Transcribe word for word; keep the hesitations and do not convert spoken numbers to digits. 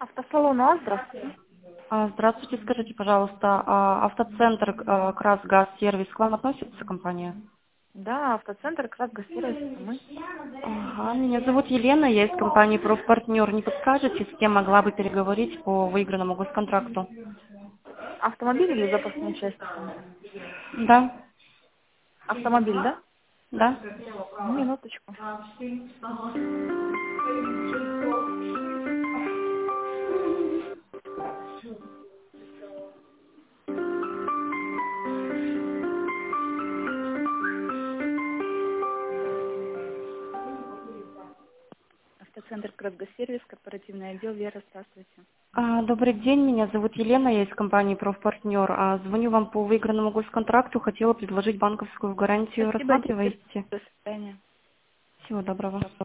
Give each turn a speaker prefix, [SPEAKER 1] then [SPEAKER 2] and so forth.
[SPEAKER 1] Автосалон УАЗ, здравствуйте.
[SPEAKER 2] А, Здравствуйте, скажите, пожалуйста, а автоцентр а, «Красгазсервис» к вам относится компания?
[SPEAKER 1] Да, автоцентр «Красгазсервис» это мы.
[SPEAKER 2] Ага, меня зовут Елена, я из компании «Профпартнер». Не подскажете, с кем могла бы переговорить по выигранному госконтракту?
[SPEAKER 1] Автомобиль или запасные части?
[SPEAKER 2] Да,
[SPEAKER 1] Автомобиль, да?
[SPEAKER 2] да.
[SPEAKER 1] Минуточку. Автоцентр «Красгазсервис», корпоративный отдел. Вера, здравствуйте.
[SPEAKER 2] А, Добрый день, меня зовут Елена, я из компании «Профпартнер». А, Звоню вам по выигранному госконтракту, хотела предложить банковскую гарантию.
[SPEAKER 1] Спасибо,
[SPEAKER 2] Рассматриваете?
[SPEAKER 1] до свидания.
[SPEAKER 2] Всего доброго.